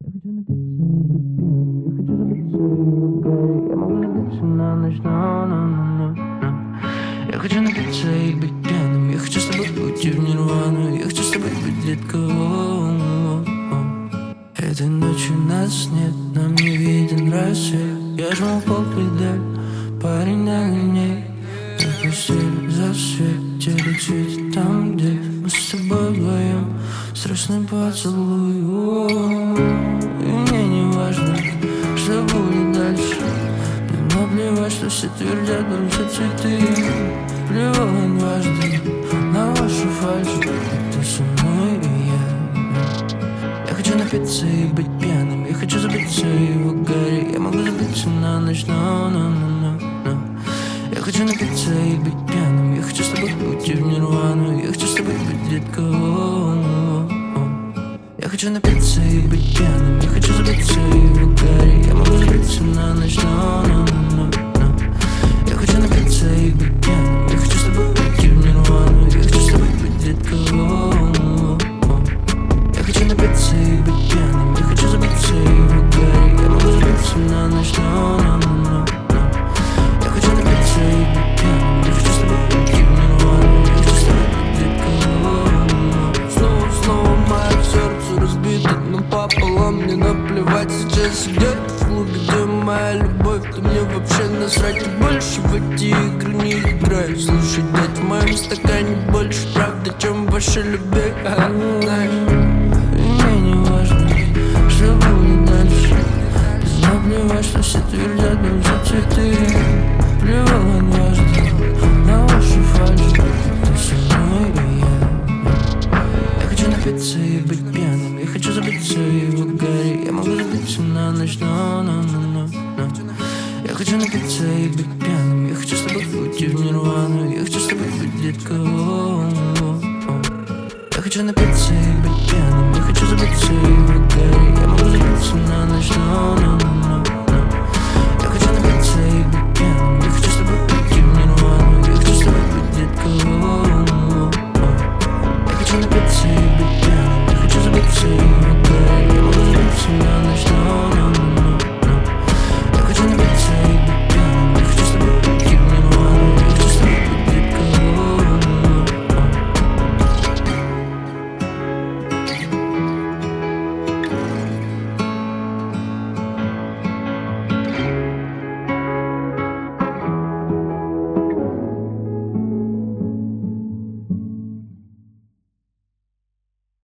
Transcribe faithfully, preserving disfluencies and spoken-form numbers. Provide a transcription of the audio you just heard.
Я хочу напиться и быть пьяным. Я хочу забыться и в угаре. Я могу забыться на ночь, но, но, но, но, но. Я хочу напиться и быть пьяным. Я хочу с тобой уйти в нирвану. Я хочу с тобой быть, детка. Этой ночью нас нет, нам не виден рассвет. Я жму пол педаль, парень догоняй. За постель, за свет, теле цветет там, где мы с тобой вдвоем. Страшный поцелуй, о-о-о. И мне не важно, что будет дальше. Мне наплевать, что все твердят, больше цветы. Плевал дважды на вашу фальшь. Ты со мной и я. Я хочу напиться и быть пьяным. Я хочу забыться и в угаре. Я могу забыться на ночь, но, но, но, но, но. Я хочу напиться и быть пьяным. Я хочу с тобой уйти в нирвану. Я хочу с тобой быть, детка. Я хочу напиться и быть пьяным. Я хочу забыться и в угаре. Я могу забыться на ночь, но, но, но, но. Я хочу напиться и быть пьяным. Я хочу с тобой уйти в нирвану. Я хочу с тобой быть, детка. Я хочу напиться и быть пьяным. Я хочу забыться и в угаре. Я могу забыться на ночь, но, но, но, но. Я хочу напиться и быть пьяным. Я хочу с тобой уйти в нирвану. Я хочу с тобой быть, детка. Снова, снова мое сердце разбито напополам. Мне наплевать сейчас где-то в клубе, где моя любовь. Ты мне вообще насрать, и больше в эти игры не играю. Слушай, дядь, в моем стакане больше правды, чем в вашей любви. Ага, знаешь. И мне не важно, что будет дальше. Мне наплевать, что все твердят, больше цветы. Плевал дважды на вашу фальшь. Ты со мной и я. Я хочу напиться и быть пьяным. Я хочу забыться и в угаре. Я могу забыться на ночь, но, но, но, но, но. Я хочу напиться и быть пьяным. Я хочу с тобой уйти в нирвану. Я хочу с тобой быть, детка. Я хочу напиться и быть пьяным.